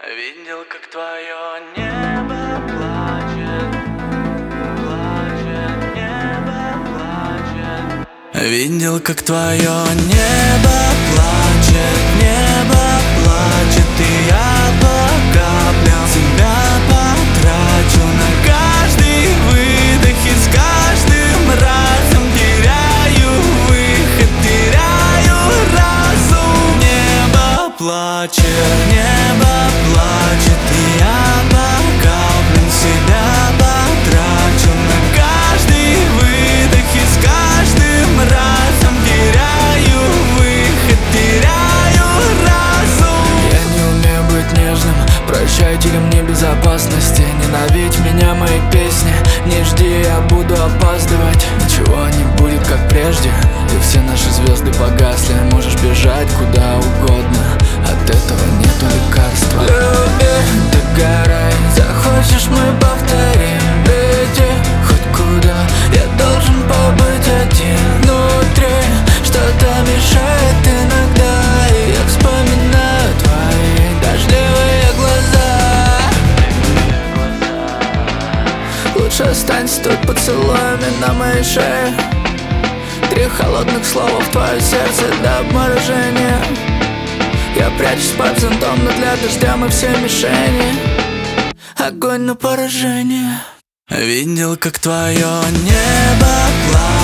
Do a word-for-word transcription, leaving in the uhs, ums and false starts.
Видел, как твое небо плачет, плачет, небо плачет. Видел, как твое небо плачет, небо плачет. И я по каплям себя потрачу на каждый выдох. И с каждым разом теряю выход, теряю разум. Небо плачет, небо плачет. И я по каплям себя потрачу на каждый выдох. И с каждым разом теряю выход, теряю разум. Я не умею быть нежным, прощайте ли мне безопасности. Ненавидь меня, мои песни, не жди, я буду опаздывать. Ничего не будет как прежде, и все наши звезды погасли. Можешь бежать куда угодно, от этого нету лекарства. Люби, догорай, захочешь мы повторим. Иди хоть куда, я должен побыть один внутри. Что-то мешает иногда, и я вспоминаю твои дождливые глаза. Лучше останься тут поцелуями на моей шее. Три холодных слова в твое сердце до обморожения. Я прячусь под зонтом, но для дождя мы все мишени. Огонь на поражение. Видел, как твое небо плачет.